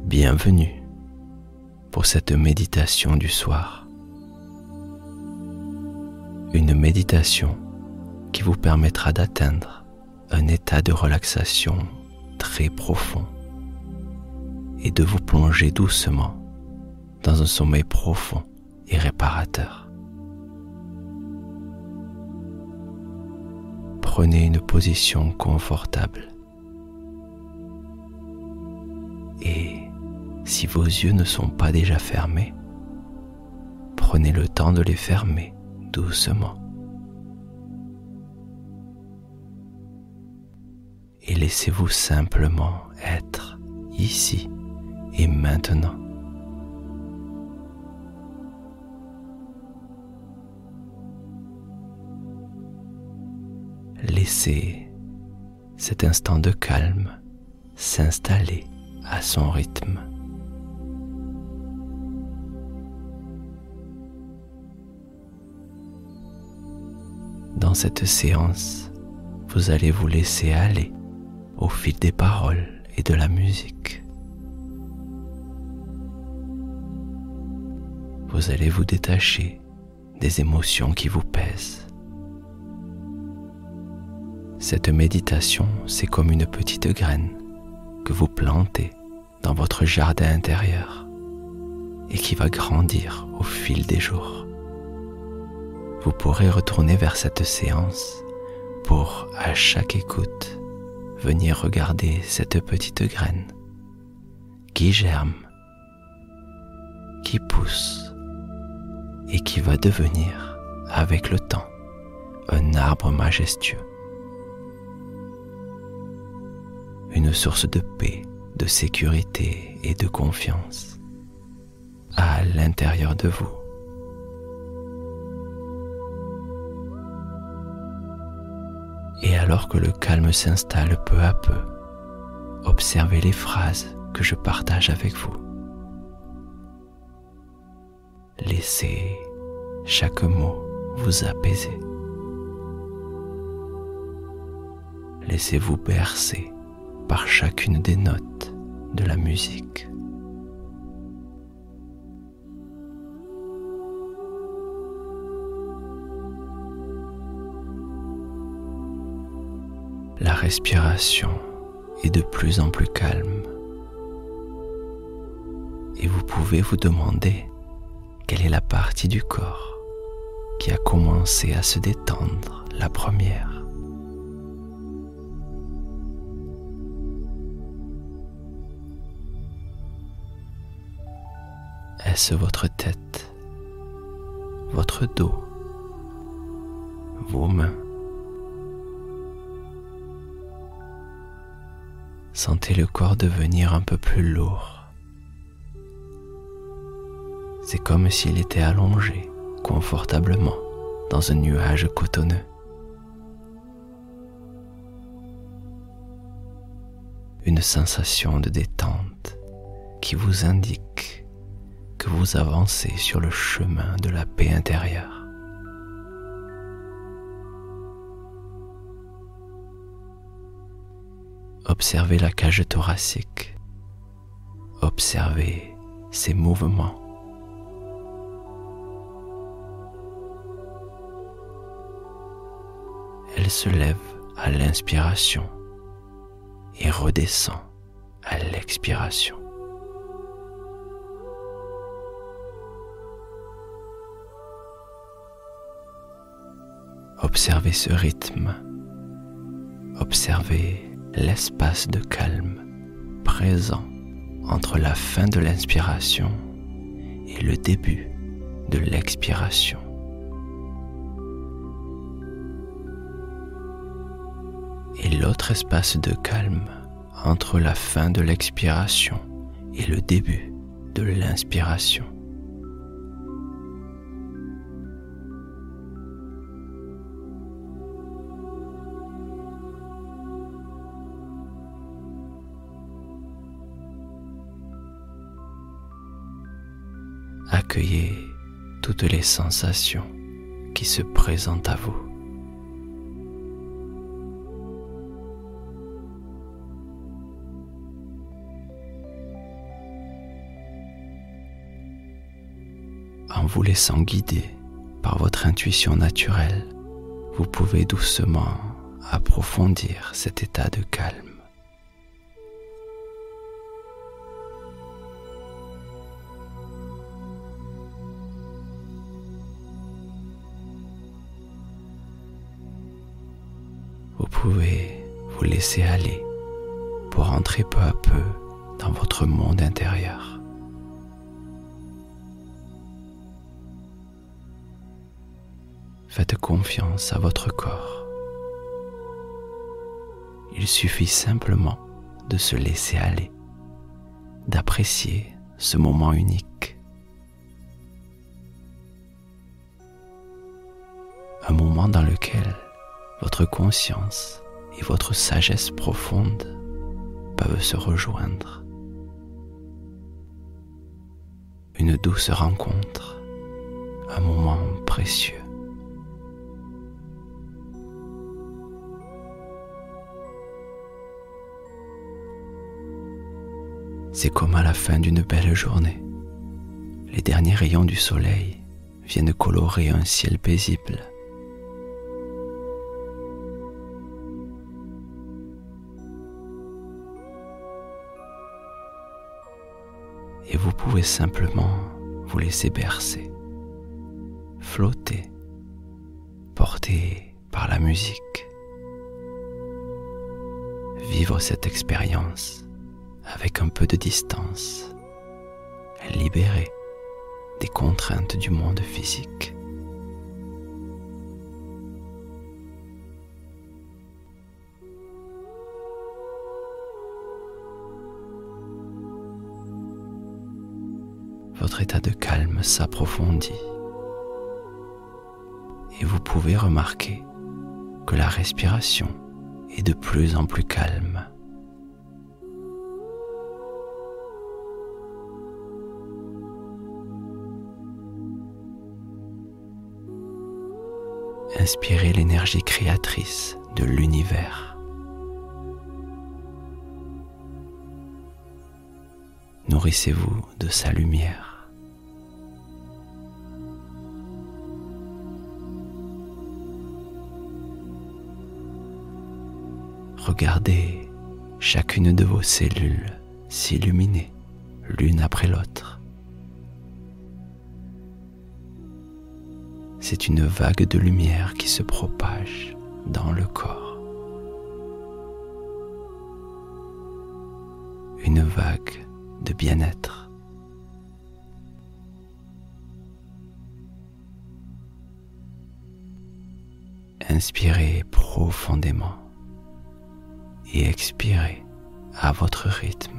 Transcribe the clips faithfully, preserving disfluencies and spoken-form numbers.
Bienvenue pour cette méditation du soir. Une méditation qui vous permettra d'atteindre un état de relaxation très profond et de vous plonger doucement dans un sommeil profond et réparateur. Prenez une position confortable et si vos yeux ne sont pas déjà fermés, prenez le temps de les fermer doucement et laissez-vous simplement être ici et maintenant. Laissez cet instant de calme s'installer à son rythme. Dans cette séance, vous allez vous laisser aller au fil des paroles et de la musique. Vous allez vous détacher des émotions qui vous pèsent. Cette méditation, c'est comme une petite graine que vous plantez dans votre jardin intérieur et qui va grandir au fil des jours. Vous pourrez retourner vers cette séance pour, à chaque écoute, venir regarder cette petite graine qui germe, qui pousse et qui va devenir, avec le temps, un arbre majestueux. Une source de paix, de sécurité et de confiance à l'intérieur de vous. Et alors que le calme s'installe peu à peu, observez les phrases que je partage avec vous. Laissez chaque mot vous apaiser. Laissez-vous bercer par chacune des notes de la musique. La respiration est de plus en plus calme et vous pouvez vous demander quelle est la partie du corps qui a commencé à se détendre la première. Est-ce votre tête, votre dos, vos mains? Sentez le corps devenir un peu plus lourd. C'est comme s'il était allongé confortablement dans un nuage cotonneux. Une sensation de détente qui vous indique que vous avancez sur le chemin de la paix intérieure. Observez la cage thoracique. Observez ses mouvements. Elle se lève à l'inspiration et redescend à l'expiration. Observez ce rythme. Observez l'espace de calme présent entre la fin de l'inspiration et le début de l'expiration. Et l'autre espace de calme entre la fin de l'expiration et le début de l'inspiration. Accueillez toutes les sensations qui se présentent à vous. En vous laissant guider par votre intuition naturelle, vous pouvez doucement approfondir cet état de calme. Vous pouvez vous laisser aller pour entrer peu à peu dans votre monde intérieur. Faites confiance à votre corps. Il suffit simplement de se laisser aller, d'apprécier ce moment unique. Un moment dans lequel votre conscience et votre sagesse profonde peuvent se rejoindre. Une douce rencontre, un moment précieux. C'est comme à la fin d'une belle journée. Les derniers rayons du soleil viennent colorer un ciel paisible. Et vous pouvez simplement vous laisser bercer, flotter, porté par la musique. Vivre cette expérience avec un peu de distance, libéré des contraintes du monde physique. Votre état de calme s'approfondit et vous pouvez remarquer que la respiration est de plus en plus calme. Inspirez l'énergie créatrice de l'univers. Nourrissez-vous de sa lumière. Regardez chacune de vos cellules s'illuminer l'une après l'autre. C'est une vague de lumière qui se propage dans le corps. Une vague de bien-être. Inspirez profondément et expirez à votre rythme.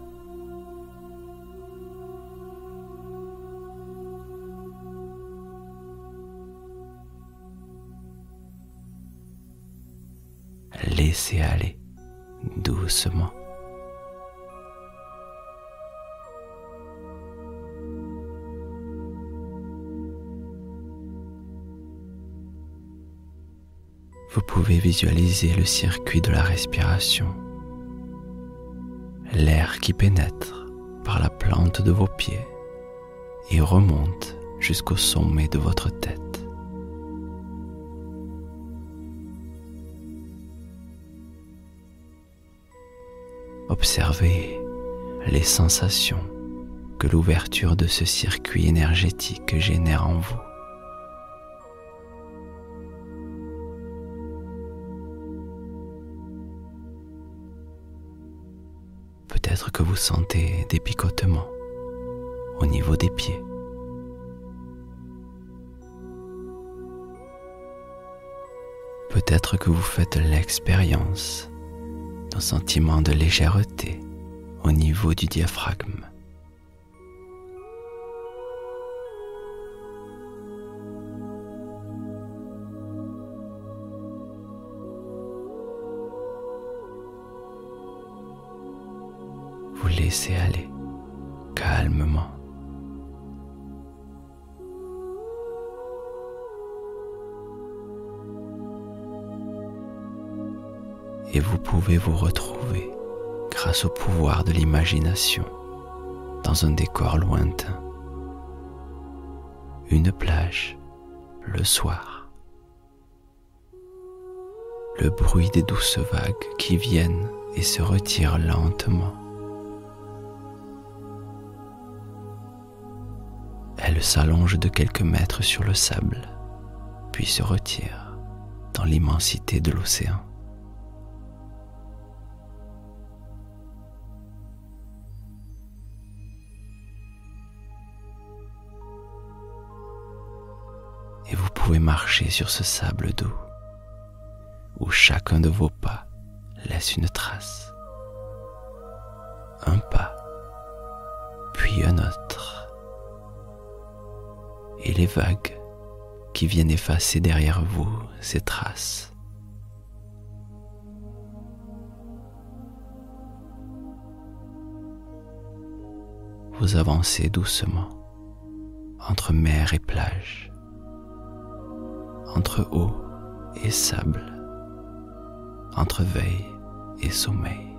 Laissez aller doucement. Vous pouvez visualiser le circuit de la respiration, l'air qui pénètre par la plante de vos pieds et remonte jusqu'au sommet de votre tête. Observez les sensations que l'ouverture de ce circuit énergétique génère en vous. Peut-être que vous sentez des picotements au niveau des pieds. Peut-être que vous faites l'expérience d'un sentiment de légèreté au niveau du diaphragme. Vous laissez aller calmement. Et vous pouvez vous retrouver, grâce au pouvoir de l'imagination, dans un décor lointain. une plage, le soir. Le bruit des douces vagues qui viennent et se retirent lentement. Elles s'allongent de quelques mètres sur le sable, puis se retirent dans l'immensité de l'océan. Et vous pouvez marcher sur ce sable doux, où chacun de vos pas laisse une trace. Un pas, puis un autre. Et les vagues qui viennent effacer derrière vous ces traces. Vous avancez doucement entre mer et plage, entre eau et sable, entre veille et sommeil.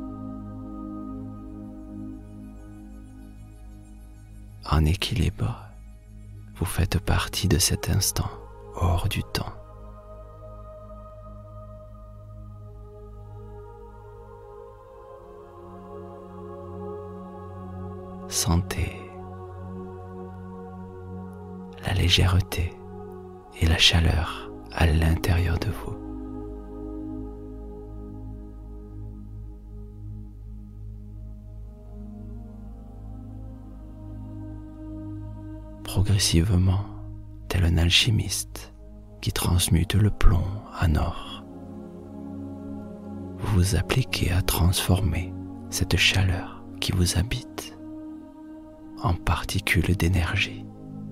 En équilibre, vous faites partie de cet instant hors du temps. Sentez la légèreté et la chaleur à l'intérieur de vous. Progressivement, tel un alchimiste qui transmute le plomb en or, vous vous appliquez à transformer cette chaleur qui vous habite en particules d'énergie,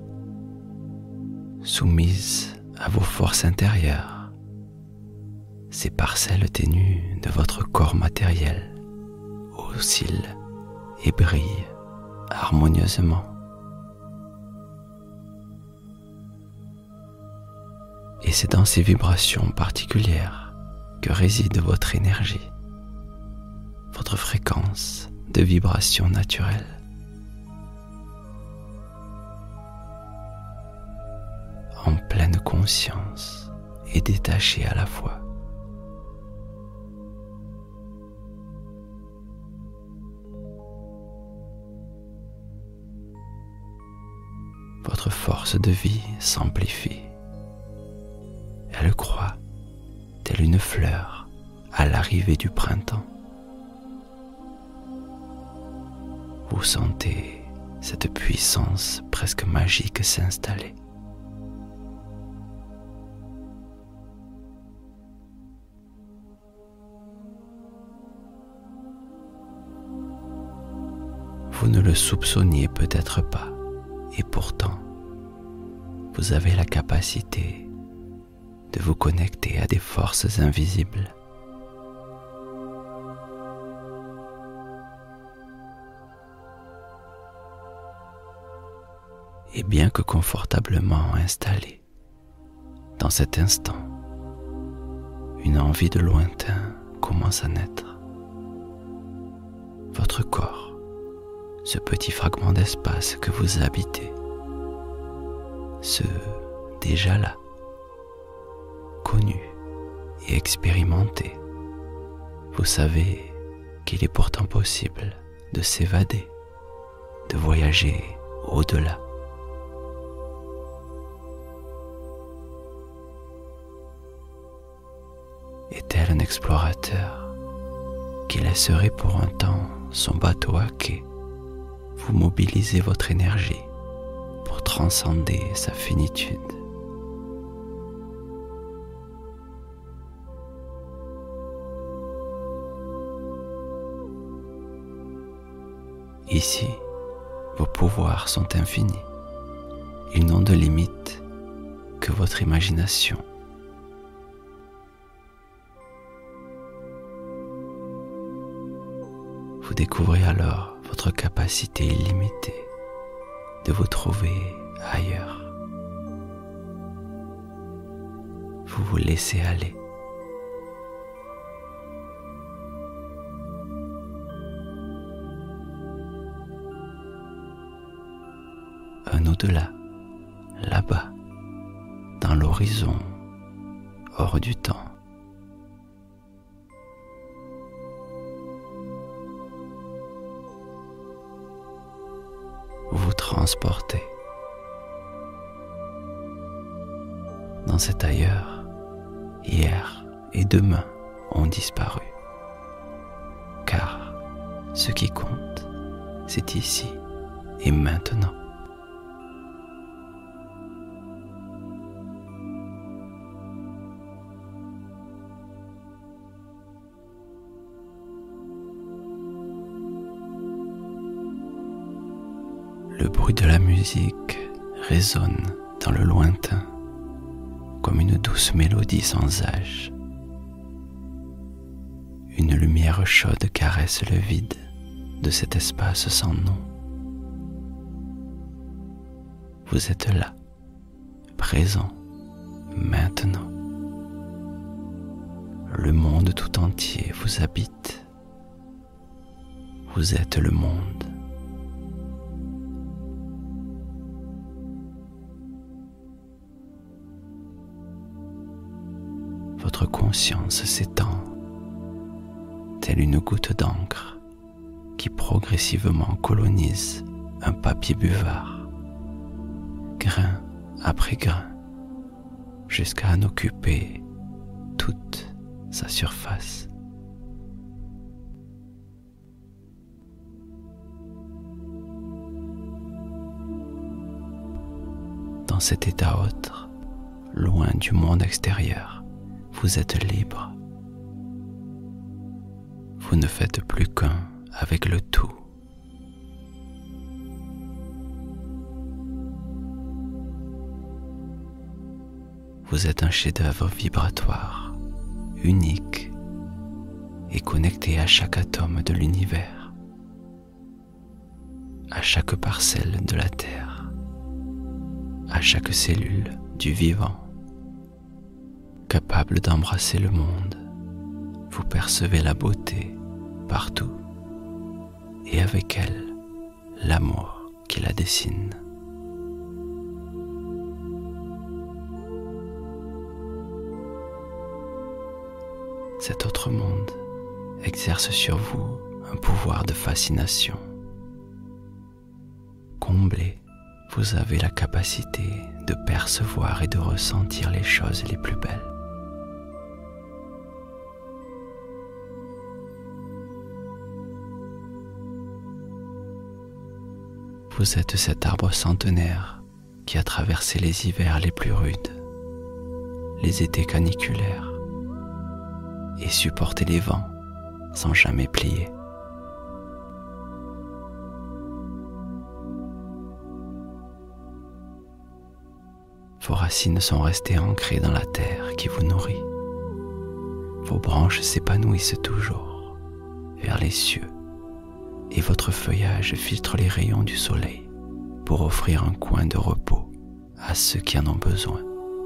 soumises à vos forces intérieures. Ces parcelles ténues de votre corps matériel oscillent et brillent harmonieusement. Et c'est dans ces vibrations particulières que réside votre énergie, votre fréquence de vibration naturelle. En pleine conscience et détachée à la fois. Votre force de vie s'amplifie. Elle croît, telle une fleur à l'arrivée du printemps. Vous sentez cette puissance presque magique s'installer. Vous ne le soupçonniez peut-être pas, et pourtant, vous avez la capacité de vous connecter à des forces invisibles. Et bien que confortablement installé, dans cet instant, une envie de lointain commence à naître. Votre corps, ce petit fragment d'espace que vous habitez, ce déjà là, connu et expérimenté, vous savez qu'il est pourtant possible de s'évader, de voyager au-delà. Et tel un explorateur qui laisserait pour un temps son bateau à quai, vous mobilisez votre énergie pour transcender sa finitude. Ici, vos pouvoirs sont infinis. Ils n'ont de limite que votre imagination. Vous découvrez alors votre capacité illimitée de vous trouver ailleurs. Vous vous laissez aller. Un au-delà, là-bas, dans l'horizon, hors du temps. Vous vous transportez dans cet ailleurs. Hier et demain ont disparu, car ce qui compte, c'est ici et maintenant. Le bruit de la musique résonne dans le lointain comme une douce mélodie sans âge. Une lumière chaude caresse le vide de cet espace sans nom. Vous êtes là, présent, maintenant. Le monde tout entier vous habite. Vous êtes le monde. Votre conscience s'étend, telle une goutte d'encre qui progressivement colonise un papier buvard, grain après grain, jusqu'à en occuper toute sa surface. Dans cet état autre, loin du monde extérieur, vous êtes libre. Vous ne faites plus qu'un avec le tout. Vous êtes un chef-d'œuvre vibratoire, unique et connecté à chaque atome de l'univers, à chaque parcelle de la Terre, à chaque cellule du vivant. Capable d'embrasser le monde, vous percevez la beauté partout et avec elle l'amour qui la dessine. Cet autre monde exerce sur vous un pouvoir de fascination. Comblé, vous avez la capacité de percevoir et de ressentir les choses les plus belles. Vous êtes cet arbre centenaire qui a traversé les hivers les plus rudes, les étés caniculaires, et supporté les vents sans jamais plier. Vos racines sont restées ancrées dans la terre qui vous nourrit. Vos branches s'épanouissent toujours vers les cieux et votre feuillage filtre les rayons du soleil pour offrir un coin de repos à ceux qui en ont besoin.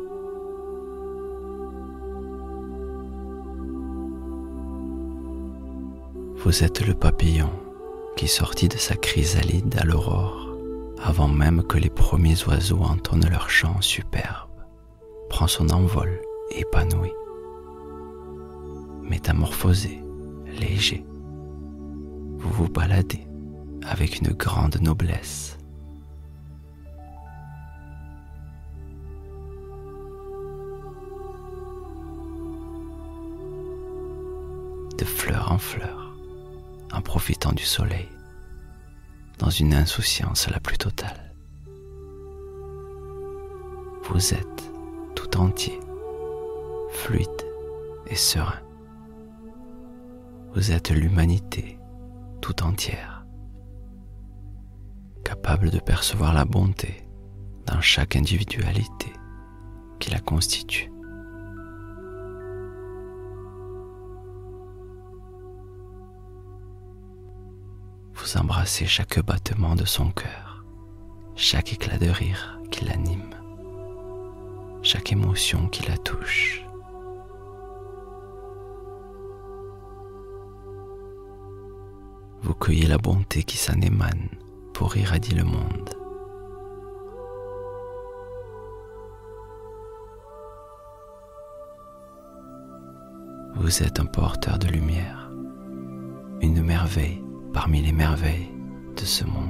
Vous êtes le papillon qui sortit de sa chrysalide à l'aurore, avant même que les premiers oiseaux entonnent leur chant superbe, prend son envol épanoui. Métamorphosé, léger, vous vous baladez avec une grande noblesse. De fleur en fleur, en profitant du soleil, dans une insouciance la plus totale. Vous êtes tout entier, fluide et serein. Vous êtes l'humanité tout entière, capable de percevoir la bonté dans chaque individualité qui la constitue. Vous embrassez chaque battement de son cœur, chaque éclat de rire qui l'anime, chaque émotion qui la touche. Vous cueillez la bonté qui s'en émane pour irradier le monde. vous êtes un porteur de lumière, une merveille parmi les merveilles de ce monde.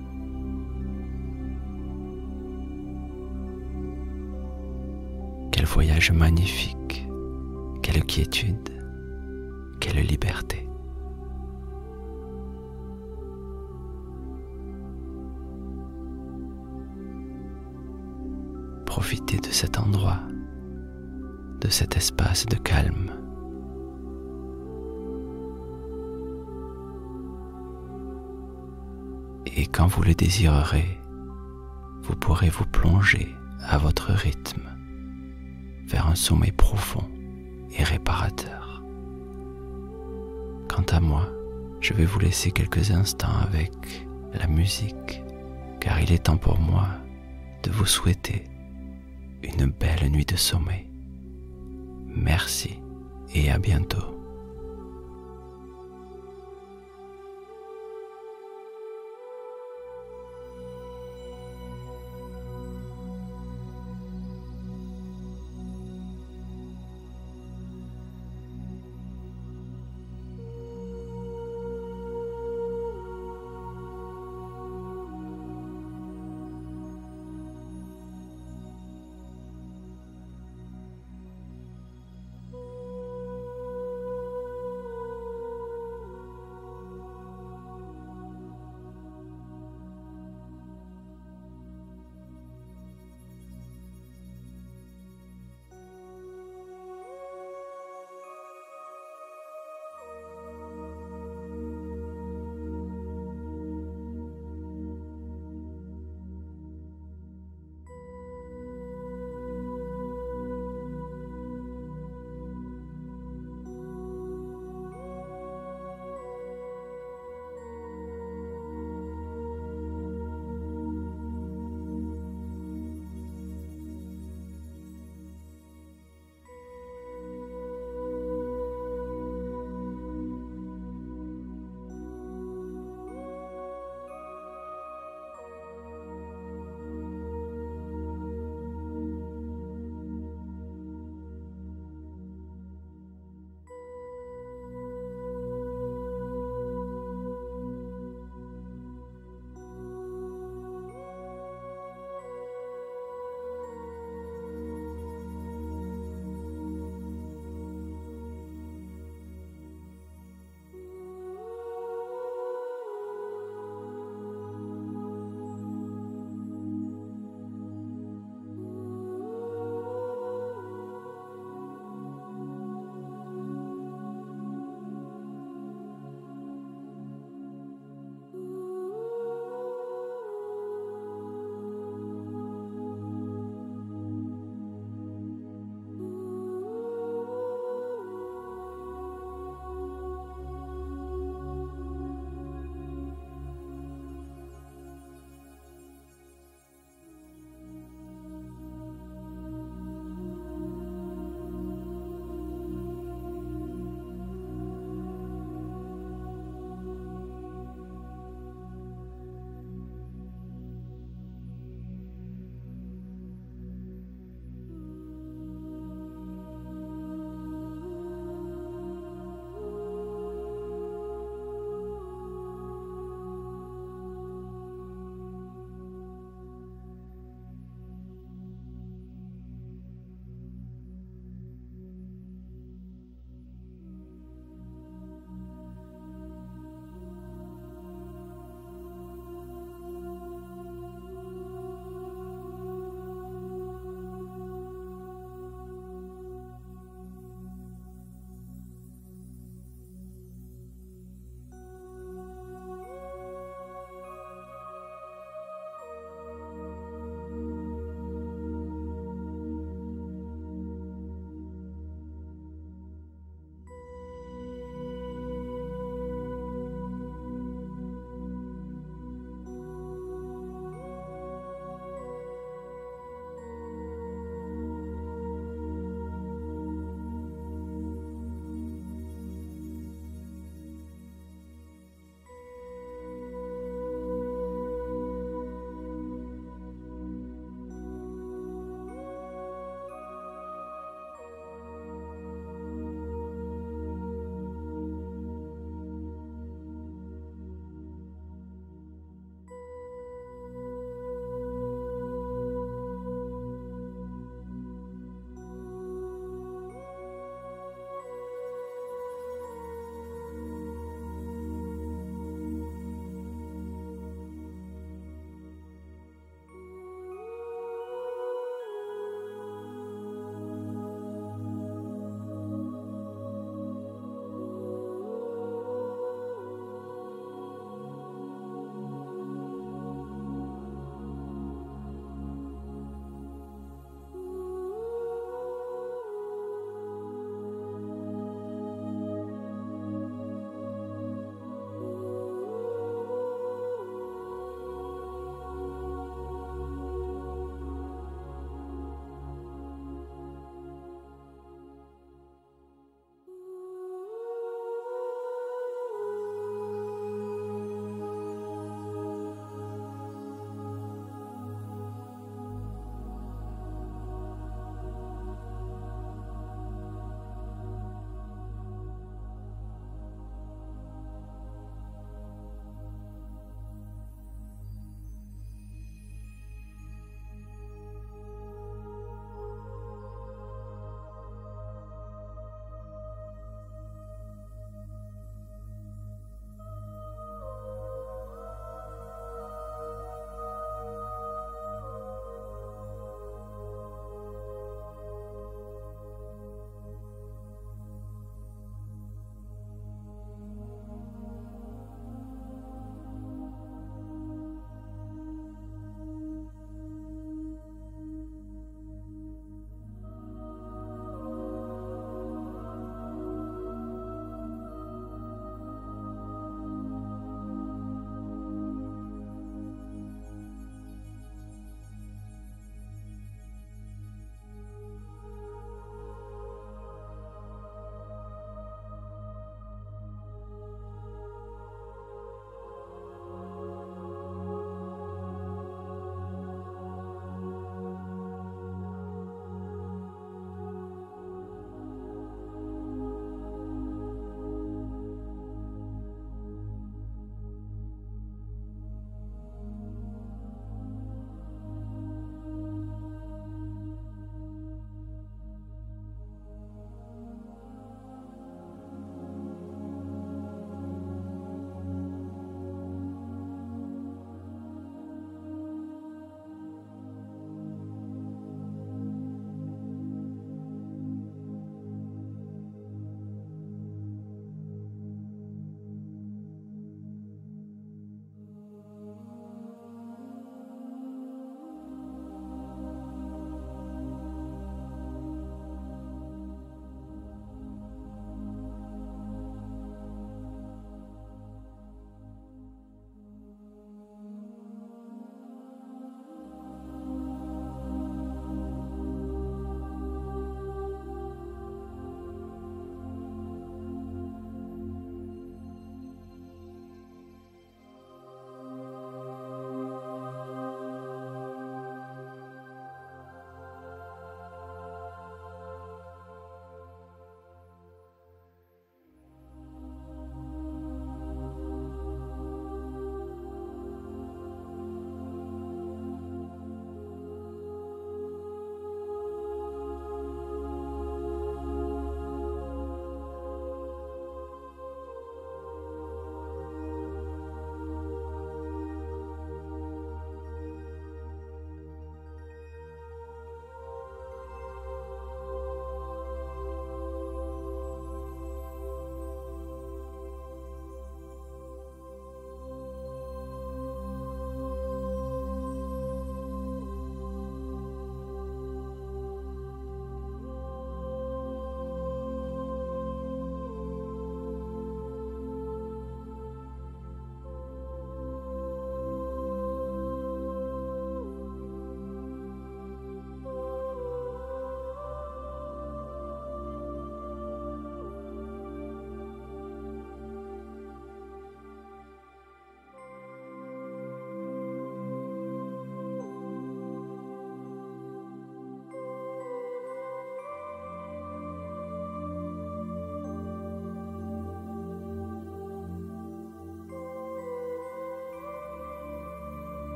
Quel voyage magnifique, quelle quiétude, quelle liberté. Profitez de cet endroit, de cet espace de calme. Et quand vous le désirerez, vous pourrez vous plonger à votre rythme vers un sommeil profond et réparateur. Quant à moi, je vais vous laisser quelques instants avec la musique, car il est temps pour moi de vous souhaiter une belle nuit de sommeil. Merci et à bientôt.